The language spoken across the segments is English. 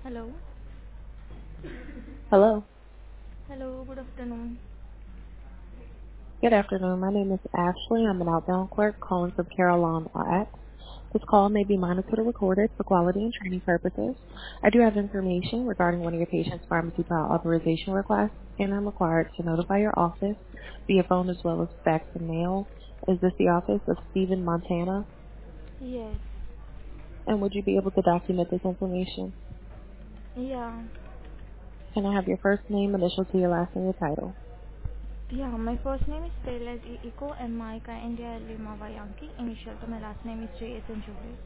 Hello. Hello. Hello, good afternoon. Good afternoon. My name is Ashley. I'm an outbound clerk calling from Carolina X. This call may be monitored or recorded for quality and training purposes. I do have information regarding one of your patient's pharmacy file authorization requests, and I'm required to notify your office via phone as well as fax and mail. Is this the office of Stephen, Montana? Yes. And would you be able to document this information? Yeah. Can I have your first name, initial to your last name, your title? Yeah, my first name is spelled as Eco M Mike India Lima Y Yankee. Initial to my last name is J S and Juliet.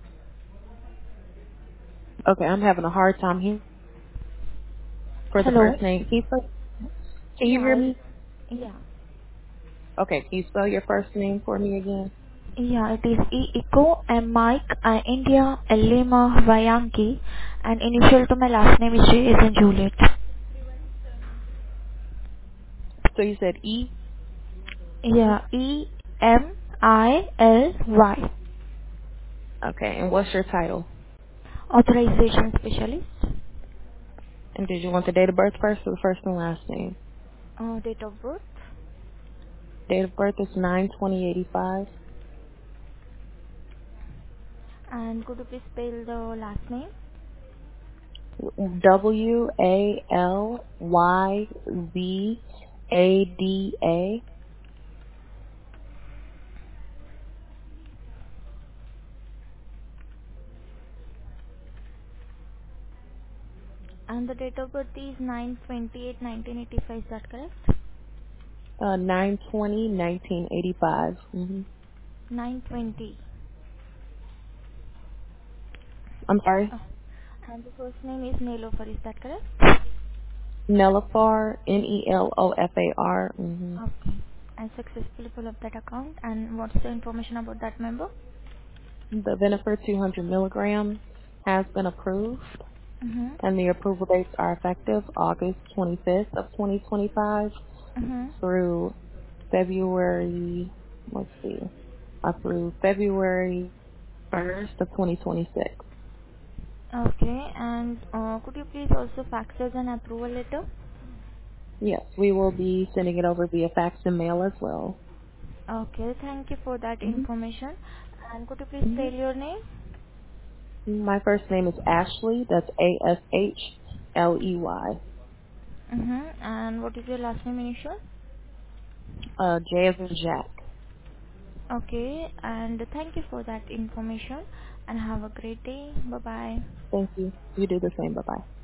Okay, I'm having a hard time here for the Hello. first name. Can you hear Yeah. me? Yeah. Okay, can you spell your first name for me again? Yeah, it is Eco M Mike India Lima Y Yankee, and initial to my last name is J S and Juliet. So you said E? Yeah, EMILY. Okay, and what's your title? Authorization specialist. And did you want the date of birth first or the first and last name? Date of birth. Date of birth is 9/20/85. And could you please spell the last name? WALYZADA. And the date of birth is 9/28/1985. Is that correct? 9/20/1985. Mm-hmm. 9/20. I'm sorry. Oh. And the first name is Nelofer. Is that correct? Nelofar, Nelofar. Mm-hmm. Okay. I successfully pull up that account. And what's the information about that member? The Venifer 200 milligrams has been approved, Mhm. and the approval dates are effective August 25th of 2025 Mhm. through February, let's see, through February 1st of 2026. Okay. And could you please also fax us an approval letter? Yes, we will be sending it over via fax and mail as well. Okay. Thank you for that hmm information. And could you please hmm spell your name? My first name is Ashley. That's Ashley. Mhm. And what is your last name initial? J as in Jack. Okay, and thank you for that information and have a great day. Bye bye. Thank you. You do the same. Bye bye.